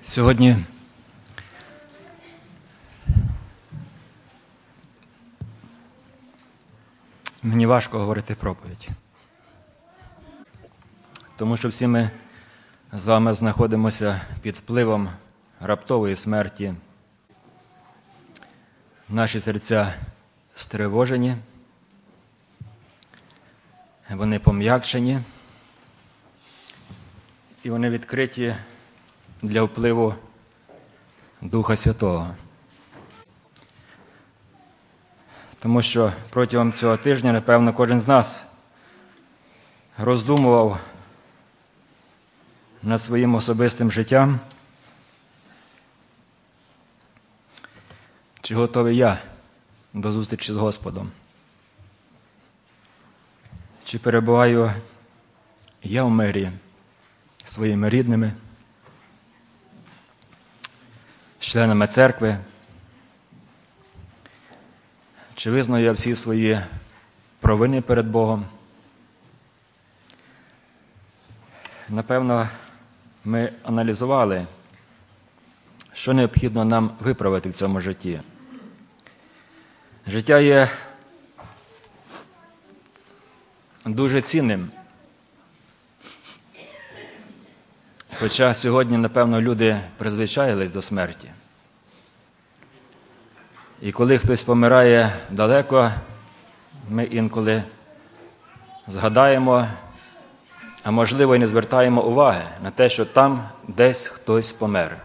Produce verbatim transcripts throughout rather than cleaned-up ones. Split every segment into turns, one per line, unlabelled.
Сьогодні мені важко говорити проповідь, тому що всі ми з вами знаходимося під впливом раптової смерті. Наші серця стривожені, вони пом'якшені, і вони відкриті для впливу Духа Святого. Тому що протягом цього тижня, напевно, кожен з нас роздумував над своїм особистим життям, чи готовий я до зустрічі з Господом? Чи перебуваю я в мирі зі своїми рідними, з членами церкви? Чи визнаю я всі свої провини перед Богом? Напевно, ми аналізували, що необхідно нам виправити в цьому житті. Життя є дуже цінним. Хоча сьогодні, напевно, люди призвичаїлись до смерті. І коли хтось помирає далеко, ми інколи згадаємо, а можливо і не звертаємо уваги на те, що там десь хтось помер.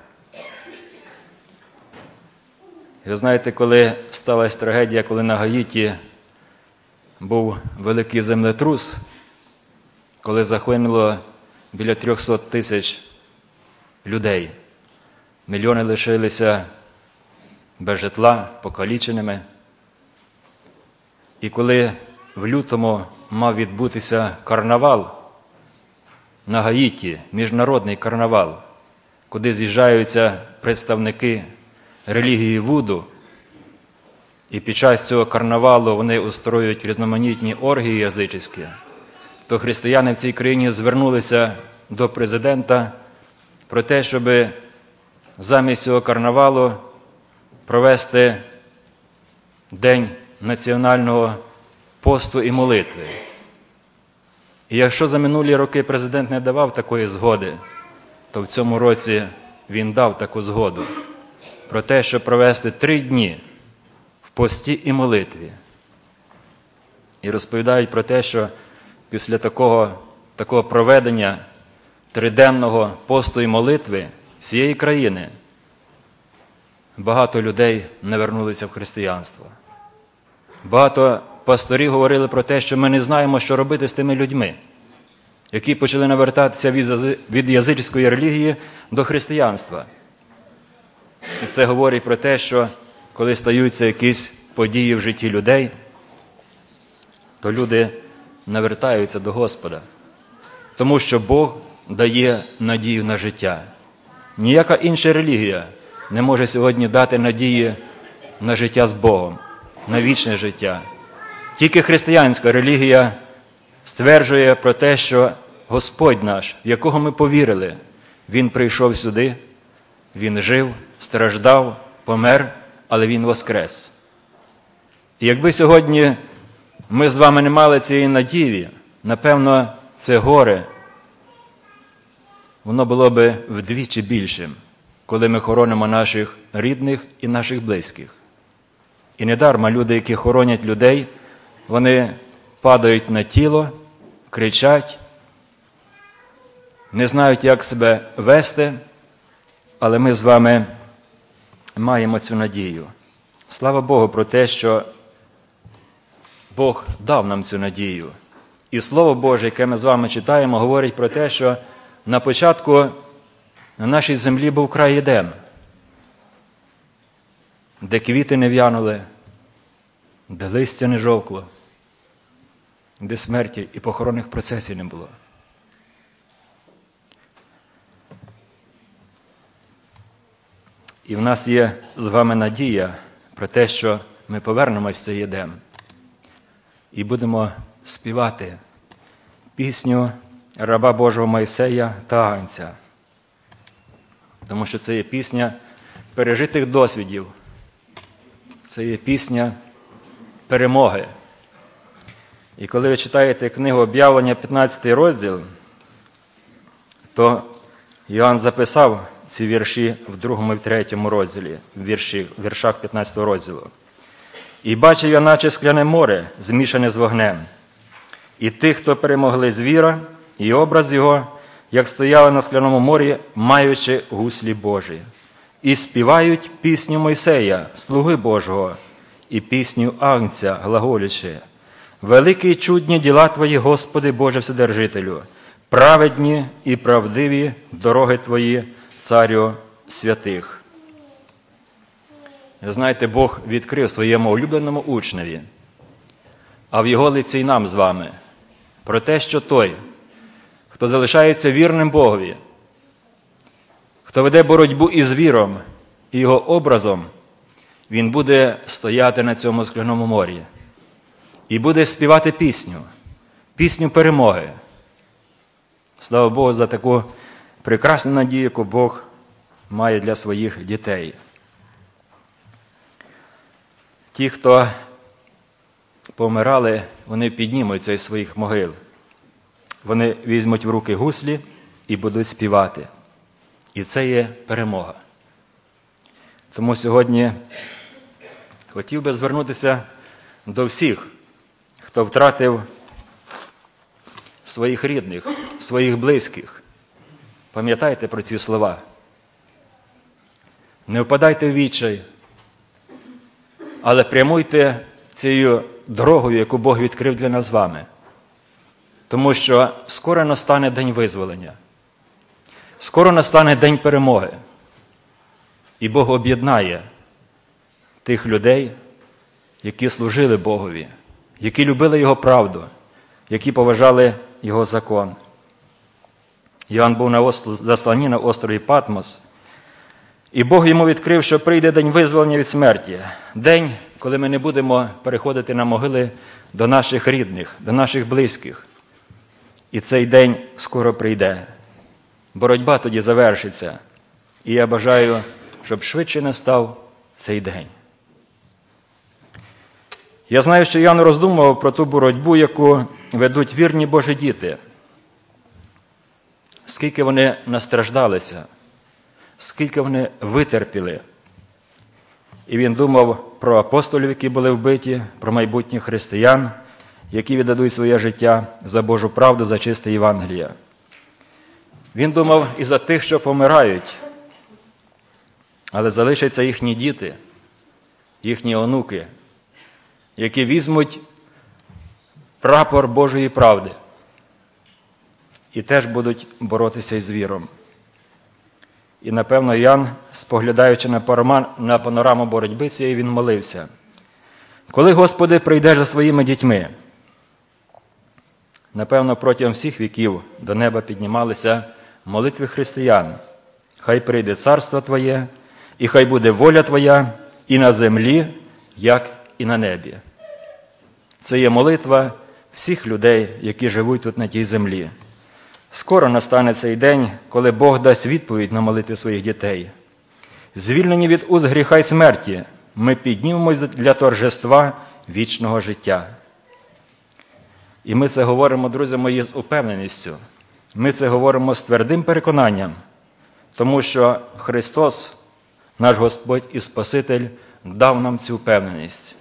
І ви знаєте, коли сталася трагедія, коли на Гаїті був великий землетрус, коли загинуло біля трьохсот тисяч людей, мільйони лишилися без житла, покаліченими. І коли в лютому мав відбутися карнавал на Гаїті, міжнародний карнавал, куди з'їжджаються представники релігії Вуду, і під час цього карнавалу вони устроюють різноманітні оргії язичницькі, то християни в цій країні звернулися до президента про те, щоб замість цього карнавалу провести День національного посту і молитви. І якщо за минулі роки президент не давав такої згоди, то в цьому році він дав таку згоду про те, щоб провести три дні в пості і молитві. І розповідають про те, що після такого, такого проведення триденного посту і молитви всієї країни багато людей не вернулися в християнство. Багато пасторів говорили про те, що ми не знаємо, що робити з тими людьми, які почали навертатися від язичницької релігії до християнства. І це говорить про те, що коли стаються якісь події в житті людей, то люди навертаються до Господа. Тому що Бог дає надію на життя. Ніяка інша релігія не може сьогодні дати надії на життя з Богом, на вічне життя. Тільки християнська релігія стверджує про те, що Господь наш, в якого ми повірили, Він прийшов сюди, Він жив, страждав, помер, але Він воскрес. І якби сьогодні ми з вами не мали цієї надії, напевно, це горе, воно було би вдвічі більшим, коли ми хоронимо наших рідних і наших близьких. І недарма люди, які хоронять людей, вони падають на тіло, кричать, не знають, як себе вести, але ми з вами маємо цю надію. Слава Богу про те, що Бог дав нам цю надію. І Слово Боже, яке ми з вами читаємо, говорить про те, що на початку на нашій землі був край Єдем, де квіти не в'янули, де листя не жовкло, де смерті і похоронних процесів не було. І в нас є з вами надія про те, що ми повернемось в цей Єдем і будемо співати пісню раба Божого Мойсея та Агнця. тому що це є пісня пережитих досвідів, це є пісня перемоги. І коли ви читаєте книгу «Об'явлення», п'ятнадцятий розділ, то Йоанн записав ці вірші в другому і в третьому розділі, в вірші, в віршах п'ятнадцятого розділу. «І бачив я, наче скляне море, змішане з вогнем, і тих, хто перемогли звіра, і образ його, як стояли на скляному морі, маючи гуслі Божі, і співають пісню Мойсея, слуги Божого, і пісню Агнця, глаголячи: великі й чудні діла Твої, Господи Боже Вседержителю, праведні і правдиві дороги Твої, Царю святих». Ви знаєте, Бог відкрив своєму улюбленому учневі, а в його лиці й нам з вами, про те, що той, хто залишається вірним Богові, хто веде боротьбу із віром і його образом, він буде стояти на цьому скляному морі і буде співати пісню, пісню перемоги. Слава Богу за таку прекрасну надію, яку Бог має для своїх дітей. Ті, хто помирали, вони піднімуться із своїх могил. Вони візьмуть в руки гуслі і будуть співати. І це є перемога. Тому сьогодні хотів би звернутися до всіх, хто втратив своїх рідних, своїх близьких. Пам'ятайте про ці слова. Не впадайте в відчай, але прямуйте цією дорогою, яку Бог відкрив для нас з вами. Тому що скоро настане день визволення. Скоро настане день перемоги. І Бог об'єднає тих людей, які служили Богові, які любили Його правду, які поважали Його закон. Йоанн був на засланні на острові Патмос, і Бог йому відкрив, що прийде день визволення від смерті. День, коли ми не будемо переходити на могили до наших рідних, до наших близьких. І цей день скоро прийде. Боротьба тоді завершиться. І я бажаю, щоб швидше настав цей день. Я знаю, що Йоанн роздумував про ту боротьбу, яку ведуть вірні Божі діти. Скільки вони настраждалися, скільки вони витерпіли. І він думав про апостолів, які були вбиті, про майбутніх християн, які віддадуть своє життя за Божу правду, за чисте Євангеліє. Він думав і за тих, що помирають, але залишаться їхні діти, їхні онуки, які візьмуть прапор Божої правди і теж будуть боротися із віром. І, напевно, Ян, споглядаючи на панораму боротьби цієї, він молився: «Коли, Господи, прийдеш за своїми дітьми?» Напевно, протягом всіх віків до неба піднімалися молитви християн: «Хай прийде царство Твоє, і хай буде воля Твоя і на землі, як і на небі». Це є молитва всіх людей, які живуть тут на тій землі. Скоро настане цей день, коли Бог дасть відповідь на молитви своїх дітей. Звільнені від уз гріха й смерті, ми піднімемось для торжества вічного життя. І ми це говоримо, друзі мої, з упевненістю. Ми це говоримо з твердим переконанням, тому що Христос, наш Господь і Спаситель, дав нам цю впевненість.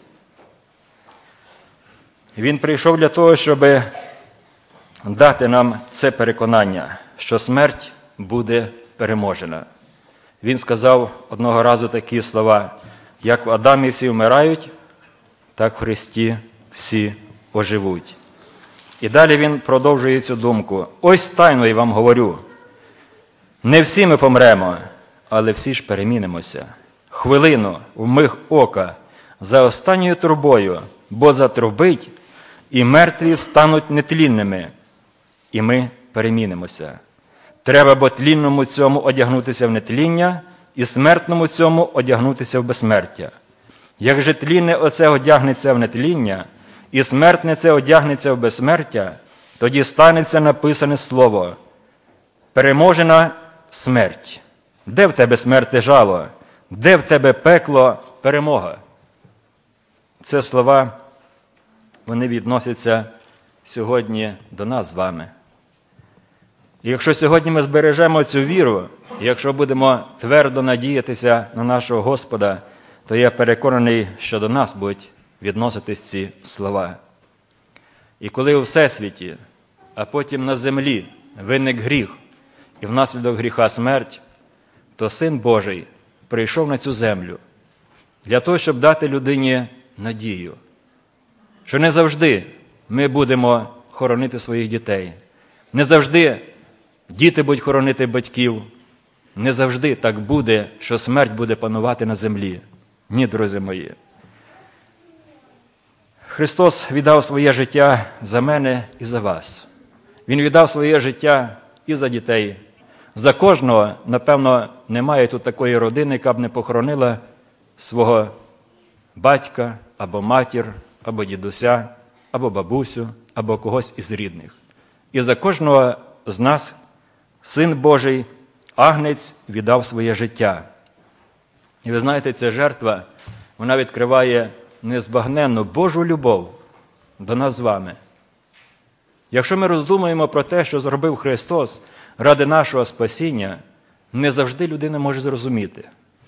Він прийшов для того, щоб дати нам це переконання, що смерть буде переможена. Він сказав одного разу такі слова: «Як в Адамі всі вмирають, так в Христі всі оживуть». І далі він продовжує цю думку: «Ось тайно я вам говорю, не всі ми помремо, але всі ж перемінимося. Хвилину, вмиг ока, за останньою трубою, бо затрубить, і мертві встануть нетлінними, і ми перемінимося. Треба бо тлінному цьому одягнутися в нетління, і смертному цьому одягнутися в безсмертя. Як же тлінне оце одягнеться в нетління, і смертне це одягнеться в безсмертя, тоді станеться написане слово: переможена смерть, Де в тебе смерти жало? Де в тебе пекло перемога? Це слова, вони відносяться сьогодні до нас з вами. І якщо сьогодні ми збережемо цю віру, і якщо будемо твердо надіятися на нашого Господа, то я переконаний, що до нас будуть відноситись ці слова. І коли у Всесвіті, а потім на землі виник гріх, і внаслідок гріха смерть, то Син Божий прийшов на цю землю для того, щоб дати людині надію, що не завжди ми будемо хоронити своїх дітей, не завжди діти будуть хоронити батьків, не завжди так буде, що смерть буде панувати на землі. Ні, друзі мої. Христос віддав своє життя за мене і за вас. Він віддав своє життя і за дітей. За кожного, напевно, немає тут такої родини, яка б не похоронила свого батька, або матір, або дідуся, або бабусю, або когось із рідних. І за кожного з нас Син Божий, Агнець, віддав своє життя. І ви знаєте, ця жертва, вона відкриває незбагненну Божу любов до нас з вами. Якщо ми роздумуємо про те, що зробив Христос ради нашого спасіння, не завжди людина може зрозуміти.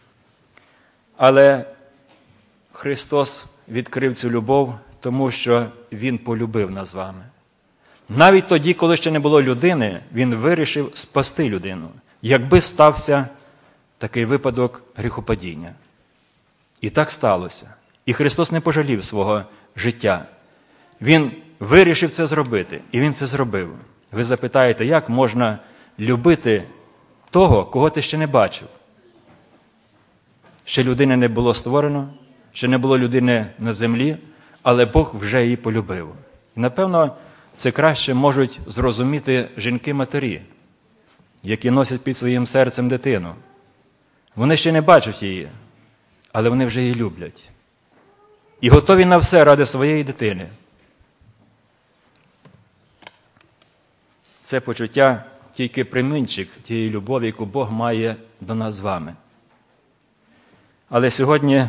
Але Христос відкрив цю любов, тому що Він полюбив нас з вами. Навіть тоді, коли ще не було людини, Він вирішив спасти людину, якби стався такий випадок гріхопадіння. І так сталося. І Христос не пожалів свого життя. Він вирішив це зробити, і Він це зробив. Ви запитаєте, як можна любити того, кого ти ще не бачив? Ще людини не було створено, ще не було людини на землі, але Бог вже її полюбив. І, напевно, це краще можуть зрозуміти жінки-матері, які носять під своїм серцем дитину. Вони ще не бачать її, але вони вже її люблять. І готові на все ради своєї дитини. Це почуття тільки примінчик тієї любові, яку Бог має до нас з вами. Але сьогодні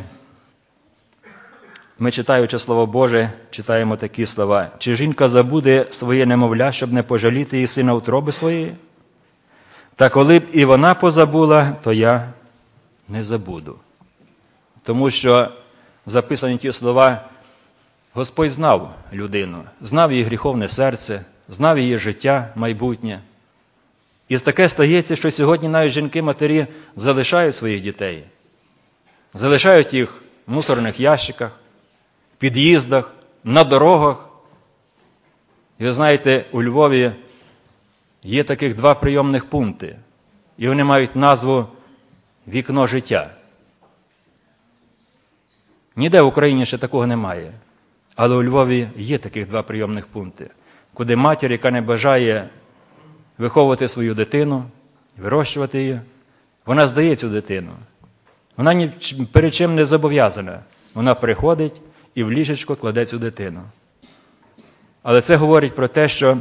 ми, читаючи Слово Боже, читаємо такі слова. «Чи жінка забуде своє немовля, щоб не пожаліти її сина утроби своєї? Та коли б і вона позабула, то я не забуду». Тому що записані ті слова, Господь знав людину, знав її гріховне серце, знав її життя майбутнє. І таке стається, що сьогодні навіть жінки-матері залишають своїх дітей. Залишають їх в мусорних ящиках, в під'їздах, на дорогах. І ви знаєте, у Львові є таких два прийомних пункти. І вони мають назву «Вікно життя». Ніде в Україні ще такого немає. Але у Львові є таких два прийомних пункти, куди матір, яка не бажає виховувати свою дитину, вирощувати її, вона здає цю дитину. Вона ні перед чим не зобов'язана. Вона приходить і в ліжечко кладе цю дитину. Але це говорить про те, що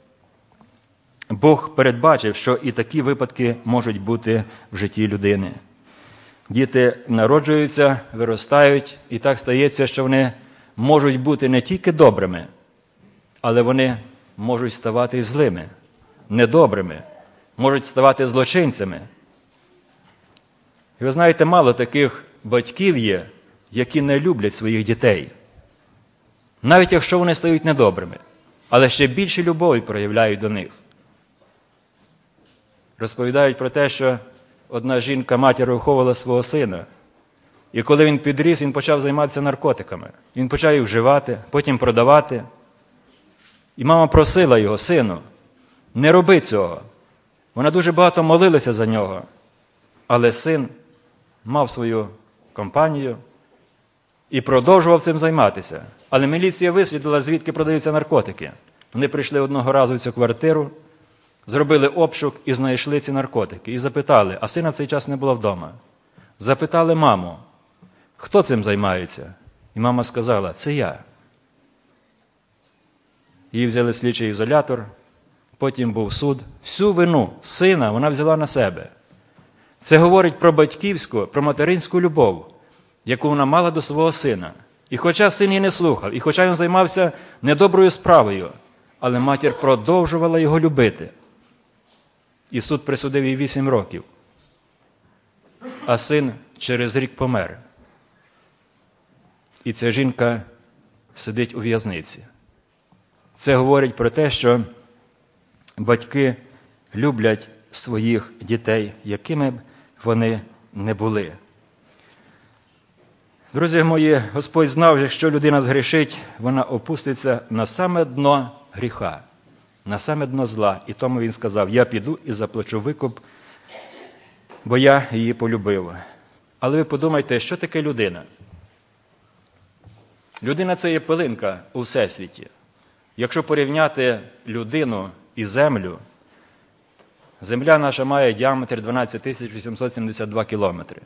Бог передбачив, що і такі випадки можуть бути в житті людини. Діти народжуються, виростають, і так стається, що вони можуть бути не тільки добрими, але вони можуть ставати і злими, недобрими, можуть ставати злочинцями. І ви знаєте, мало таких батьків є, які не люблять своїх дітей. Навіть якщо вони стають недобрими, але ще більше любові проявляють до них. Розповідають про те, що одна жінка, матір, виховувала свого сина. І коли він підріс, він почав займатися наркотиками. Він почав їх вживати, потім продавати. І мама просила його: сину, не роби цього. Вона дуже багато молилася за нього. Але син мав свою компанію і продовжував цим займатися. Але міліція висвітлила, звідки продаються наркотики. Вони прийшли одного разу в цю квартиру, зробили обшук і знайшли ці наркотики. І запитали, а сина в цей час не було вдома. Запитали маму, хто цим займається? І мама сказала, це я. Її взяли в слідчий ізолятор, потім був суд. Всю вину сина вона взяла на себе. Це говорить про батьківську, про материнську любов, яку вона мала до свого сина. І хоча син її не слухав, і хоча він займався недоброю справою, але матір продовжувала його любити. І суд присудив їй вісім років, а син через рік помер. І ця жінка сидить у в'язниці. Це говорить про те, що батьки люблять своїх дітей, якими б вони не були. Друзі мої, Господь знав, якщо людина згрішить, вона опуститься на саме дно гріха, на саме дно зла. І тому він сказав: я піду і заплачу викуп, бо я її полюбив. Але ви подумайте, що таке людина? Людина – це є пилинка у всесвіті. Якщо порівняти людину і землю, земля наша має діаметр дванадцять тисяч вісімсот сімдесят два кілометри.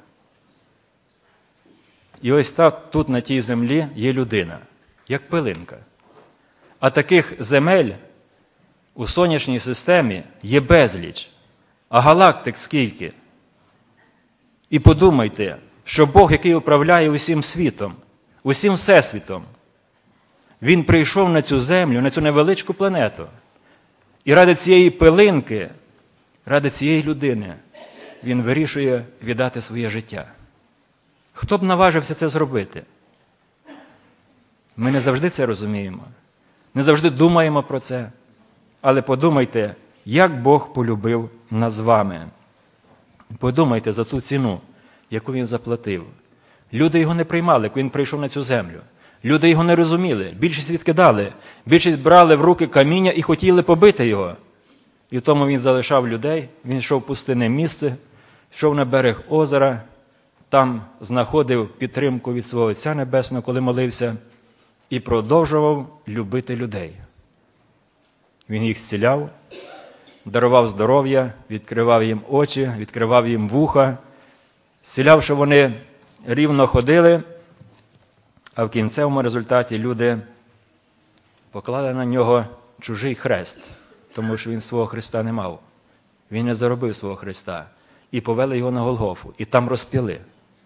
І ось так, тут на тій землі є людина, як пилинка. А таких земель у сонячній системі є безліч, а галактик скільки. І подумайте, що Бог, який управляє усім світом, усім всесвітом, Він прийшов на цю землю, на цю невеличку планету. І ради цієї пилинки, ради цієї людини, Він вирішує віддати своє життя. Хто б наважився це зробити? Ми не завжди це розуміємо, не завжди думаємо про це. Але подумайте, як Бог полюбив нас з вами. Подумайте за ту ціну, яку Він заплатив. Люди його не приймали, коли Він прийшов на цю землю. Люди його не розуміли, більшість відкидали, більшість брали в руки каміння і хотіли побити його. І тому Він залишав людей, Він йшов в пустинне місце, йшов на берег озера, там знаходив підтримку від свого Отця Небесного, коли молився, і продовжував любити людей. Він їх зціляв, дарував здоров'я, відкривав їм очі, відкривав їм вуха, зціляв, що вони рівно ходили, а в кінцевому результаті люди поклали на нього чужий хрест, тому що він свого Христа не мав. Він не заробив свого Христа. І повели його на Голгофу, і там розп'яли.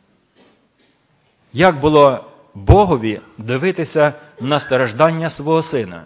Як було Богові дивитися на страждання свого Сина?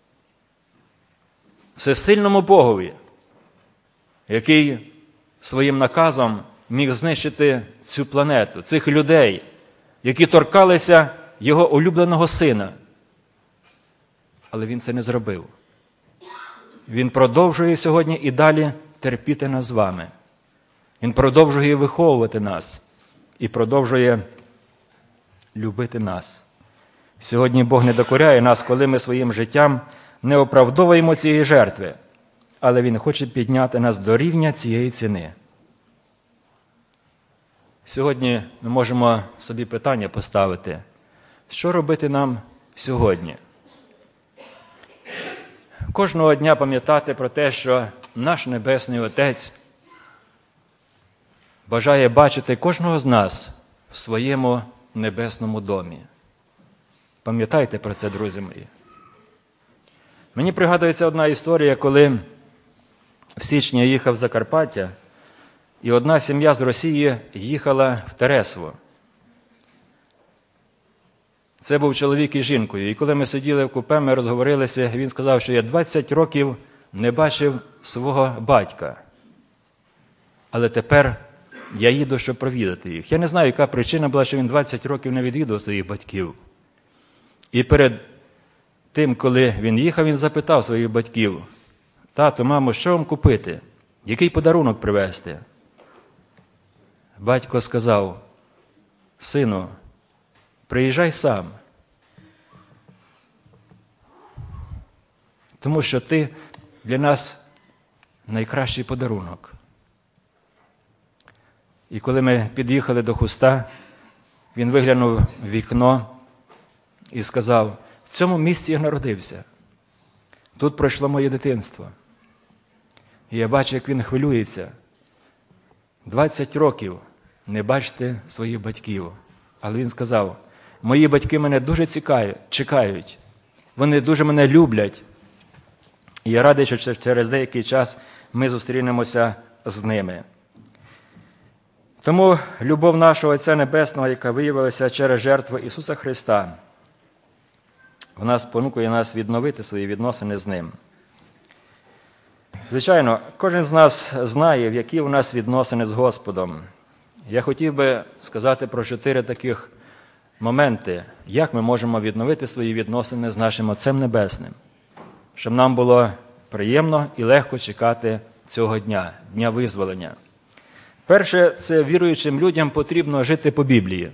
Всесильному Богові, який своїм наказом міг знищити цю планету, цих людей, які торкалися Його улюбленого Сина. Але Він це не зробив. Він продовжує сьогодні і далі терпіти нас з вами. Він продовжує виховувати нас і продовжує любити нас. Сьогодні Бог не докоряє нас, коли ми своїм життям не оправдовуємо цієї жертви, але Він хоче підняти нас до рівня цієї ціни. Сьогодні ми можемо собі питання поставити, що робити нам сьогодні? Кожного дня пам'ятати про те, що наш Небесний Отець бажає бачити кожного з нас в своєму небесному домі. Пам'ятайте про це, друзі мої. Мені пригадується одна історія, коли в січні я їхав в Закарпаття, і одна сім'я з Росії їхала в Тересво. Це був чоловік із жінкою. І коли ми сиділи в купе, ми розговорилися, він сказав, що я двадцять років не бачив свого батька. Але тепер я їду, щоб провідати їх. Я не знаю, яка причина була, що він двадцять років не відвідував своїх батьків. І перед тим, коли він їхав, він запитав своїх батьків: «Тату, мамо, що вам купити? Який подарунок привезти?» Батько сказав: «Сину, приїжджай сам, тому що ти для нас найкращий подарунок». І коли ми під'їхали до Хуста, він виглянув в вікно і сказав: «В цьому місці я народився. Тут пройшло моє дитинство». І я бачу, як він хвилюється. двадцять років не бачите своїх батьків. Але він сказав: «Мої батьки мене дуже цікаві, чекають. Вони дуже мене люблять. І я радий, що через деякий час ми зустрінемося з ними». Тому любов нашого Отця Небесного, яка виявилася через жертву Ісуса Христа, вона спонукує нас відновити свої відносини з Ним. Звичайно, кожен з нас знає, в які у нас відносини з Господом. Я хотів би сказати про чотири таких моменти, як ми можемо відновити свої відносини з нашим Отцем Небесним, щоб нам було приємно і легко чекати цього дня, дня визволення. Перше, це віруючим людям потрібно жити по Біблії.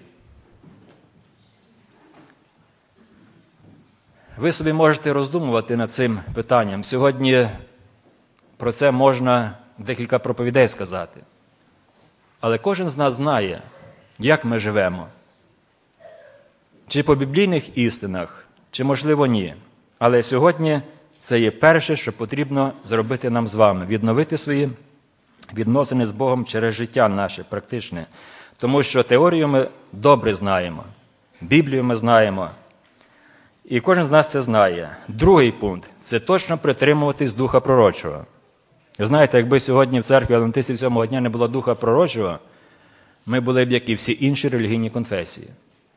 Ви собі можете роздумувати над цим питанням. Сьогодні про це можна декілька проповідей сказати. Але кожен з нас знає, як ми живемо. Чи по біблійних істинах, чи, можливо, ні. Але сьогодні це є перше, що потрібно зробити нам з вами. Відновити свої відносини з Богом через життя наше практичне. Тому що теорію ми добре знаємо, Біблію ми знаємо. І кожен з нас це знає. Другий пункт – це точно притримуватись Духа Пророчого. Ви знаєте, якби сьогодні в церкві Адвентистів сьомого дня не було Духа Пророчого, ми були б, як і всі інші релігійні конфесії.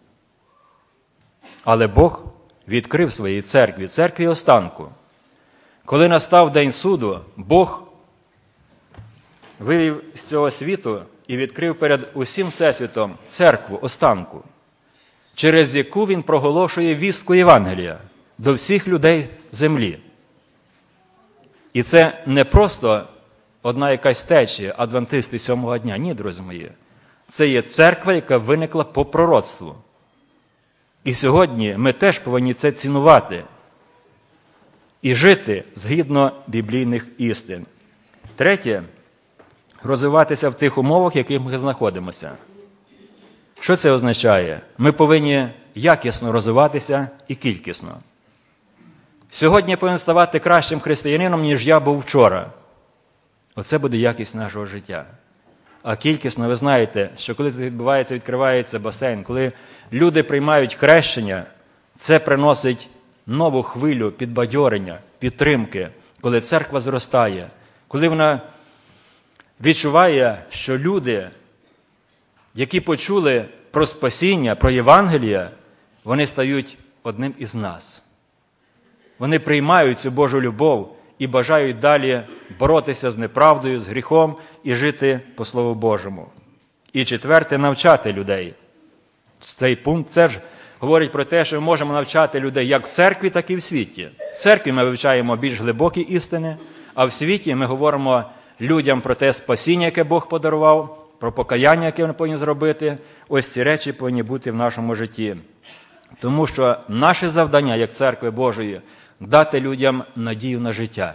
Але Бог відкрив своїй церкві, церкві останку. Коли настав День суду, Бог вивів з цього світу і відкрив перед усім всесвітом церкву останку, через яку Він проголошує вістку Євангелія до всіх людей землі. І це не просто одна якась течія адвентисти сьомого дня. Ні, друзі мої. Це є церква, яка виникла по пророцтву. І сьогодні ми теж повинні це цінувати і жити згідно біблійних істин. Третє – розвиватися в тих умовах, в яких ми знаходимося. Що це означає? Ми повинні якісно розвиватися і кількісно. Сьогодні я повинен ставати кращим християнином, ніж я був вчора. Оце буде якість нашого життя. А кількісно, ви знаєте, що коли тут відбувається, відкривається басейн, коли люди приймають хрещення, це приносить нову хвилю підбадьорення, підтримки, коли церква зростає, коли вона відчуває, що люди, які почули про спасіння, про Євангелія, вони стають одним із нас. Вони приймають цю Божу любов і бажають далі боротися з неправдою, з гріхом і жити по Слову Божому. І четверте – навчати людей. Цей пункт це ж говорить про те, що ми можемо навчати людей як в церкві, так і в світі. В церкві ми вивчаємо більш глибокі істини, а в світі ми говоримо людям про те спасіння, яке Бог подарував, про покаяння, яке вони повинні зробити. Ось ці речі повинні бути в нашому житті. Тому що наше завдання, як церкви Божої, дати людям надію на життя.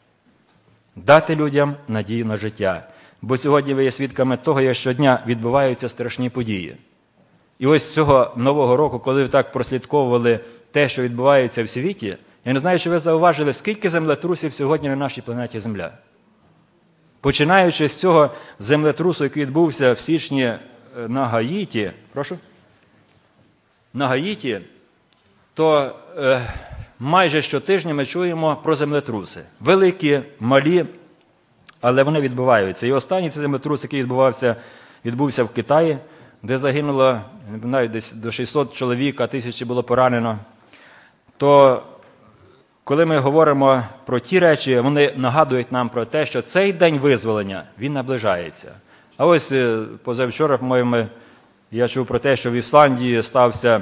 Дати людям надію на життя. Бо сьогодні ви є свідками того, як щодня відбуваються страшні події. І ось цього Нового року, коли ви так прослідковували те, що відбувається в світі, я не знаю, чи ви зауважили, скільки землетрусів сьогодні на нашій планеті Земля. Починаючи з цього землетрусу, який відбувся в січні на Гаїті, прошу? На Гаїті, то е, майже щотижня ми чуємо про землетруси. Великі, малі, але вони відбуваються. І останній цей землетрус, який відбувався, відбувся в Китаї, де загинуло, не знаю, десь до шістсот чоловік, а тисячі було поранено, то коли ми говоримо про ті речі, вони нагадують нам про те, що цей день визволення, він наближається. А ось позавчора, по-моєму, я чув про те, що в Ісландії стався,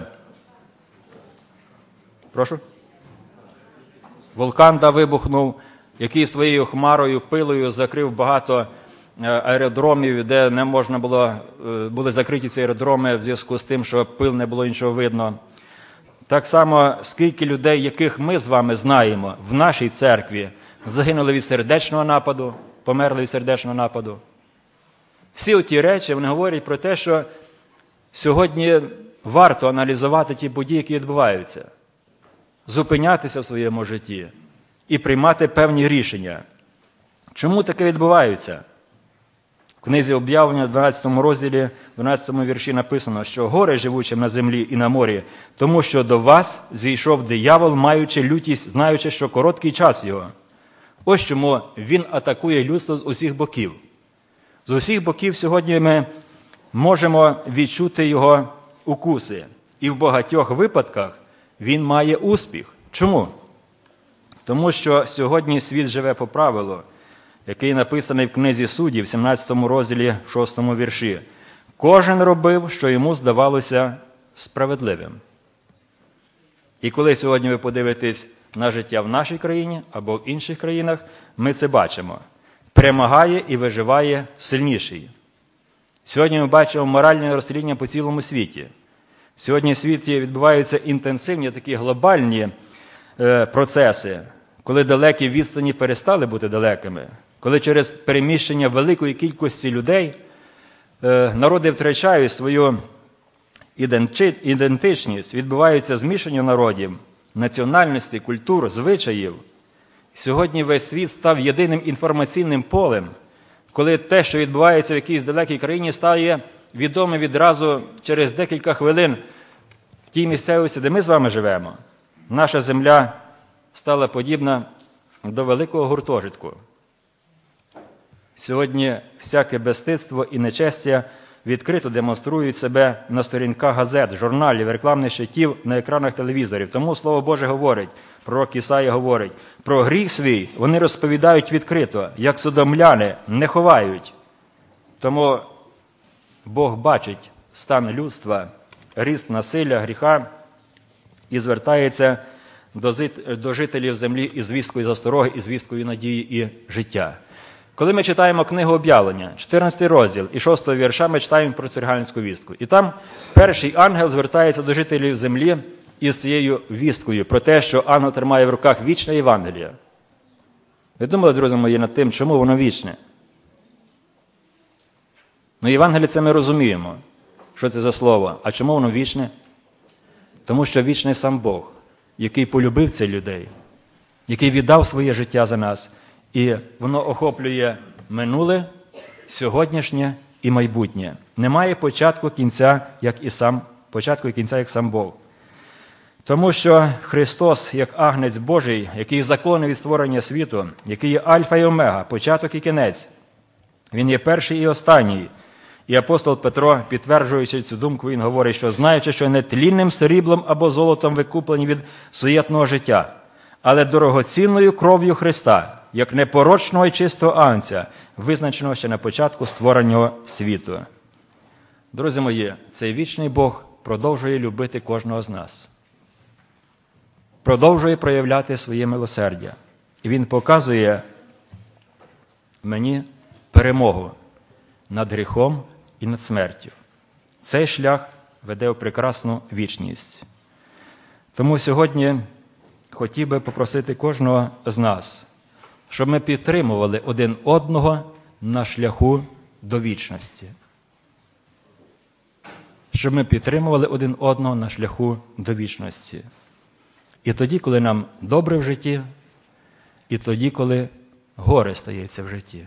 прошу? Вулкан да вибухнув, який своєю хмарою, пилою закрив багато аеродромів, де не можна було, були закриті ці аеродроми в зв'язку з тим, що пил не було нічого видно. Так само, скільки людей, яких ми з вами знаємо в нашій церкві, загинули від сердечного нападу, померли від сердечного нападу. Всі ті речі, вони говорять про те, що сьогодні варто аналізувати ті події, які відбуваються, зупинятися в своєму житті і приймати певні рішення. Чому таке відбувається? В книзі Об'явлення, в дванадцятому розділі, дванадцятому вірші написано, що горе живучим на землі і на морі, тому що до вас зійшов диявол, маючи лютість, знаючи, що короткий час його. Ось чому він атакує людство з усіх боків. З усіх боків сьогодні ми можемо відчути його укуси. І в багатьох випадках він має успіх. Чому? Тому що сьогодні світ живе по правилу, який написаний в книзі Суддів, в сімнадцятому розділі, в шостому вірші. Кожен робив, що йому здавалося справедливим. І коли сьогодні ви подивитесь на життя в нашій країні або в інших країнах, ми це бачимо. Перемагає і виживає сильніший. Сьогодні ми бачимо моральне розслідування по цілому світі. Сьогодні в світі відбуваються інтенсивні такі глобальні е, процеси, коли далекі відстані перестали бути далекими, коли через переміщення великої кількості людей е, народи втрачають свою ідентичність, відбуваються змішання народів, національностей, культур, звичаїв. Сьогодні весь світ став єдиним інформаційним полем, коли те, що відбувається в якійсь далекій країні, стає відоме відразу через декілька хвилин в тій місцевості, де ми з вами живемо. Наша земля стала подібна до великого гуртожитку. Сьогодні всяке безстидство і нечестя відкрито демонструють себе на сторінках газет, журналів, рекламних щитів, на екранах телевізорів. Тому Слово Боже говорить, пророк Ісая говорить, про гріх свій вони розповідають відкрито, як содомляни, не ховають. Тому Бог бачить стан людства, ріст насилля, гріха і звертається до жителів землі із звісткою застороги, із звісткою надії і життя. Коли ми читаємо книгу Об'явлення, чотирнадцятий розділ і шостого вірша, ми читаємо про тригальницьку вістку. І там перший ангел звертається до жителів землі із цією вісткою про те, що ангел тримає в руках вічне Євангеліє. Ви думали, друзі мої, над тим, чому воно вічне? Ну, Євангеліє це ми розуміємо, що це за слово. А чому воно вічне? Тому що вічний сам Бог, який полюбив цих людей, який віддав своє життя за нас. І воно охоплює минуле, сьогоднішнє і майбутнє. Немає початку кінця, як і сам, початку і кінця, як сам Бог. Тому що Христос, як Агнець Божий, який законний від створення світу, який є альфа і омега, початок і кінець, він є перший і останній. І апостол Петро, підтверджуючи цю думку, він говорить, що знаючи, що не тлінним сріблом або золотом викуплені від суєтного життя, але дорогоцінною кров'ю Христа, як непорочного і чистого агнця, визначеного ще на початку створення світу. Друзі мої, цей вічний Бог продовжує любити кожного з нас. Продовжує проявляти своє милосердя. І Він показує мені перемогу над гріхом і над смертю. Цей шлях веде у прекрасну вічність. Тому сьогодні хотів би попросити кожного з нас, щоб ми підтримували один одного на шляху до вічності. Щоб ми підтримували один одного на шляху до вічності. І тоді, коли нам добре в житті, і тоді, коли горе стається в житті.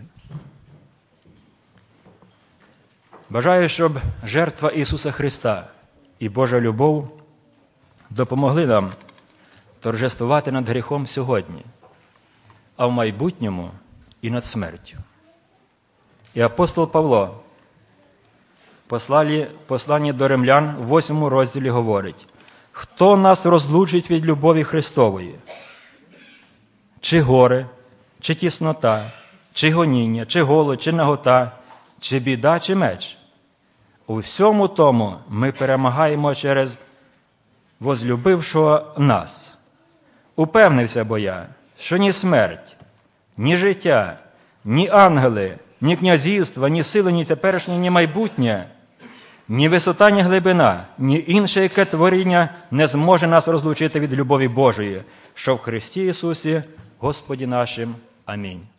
Бажаю, щоб жертва Ісуса Христа і Божа любов допомогли нам торжествувати над гріхом сьогодні, а в майбутньому і над смертю. І апостол Павло в посланні до римлян в восьмому розділі говорить: «Хто нас розлучить від любові Христової? Чи горе, чи тіснота, чи гоніння, чи голод, чи нагота, чи біда, чи меч? У всьому тому ми перемагаємо через возлюбившого нас. Упевнився бо я, що ні смерть, ні життя, ні ангели, ні князівства, ні сили, ні теперішнє, ні майбутнє, ні висота, ні глибина, ні інше яке творіння не зможе нас розлучити від любові Божої, що в Христі Ісусі, Господі нашим. Амінь».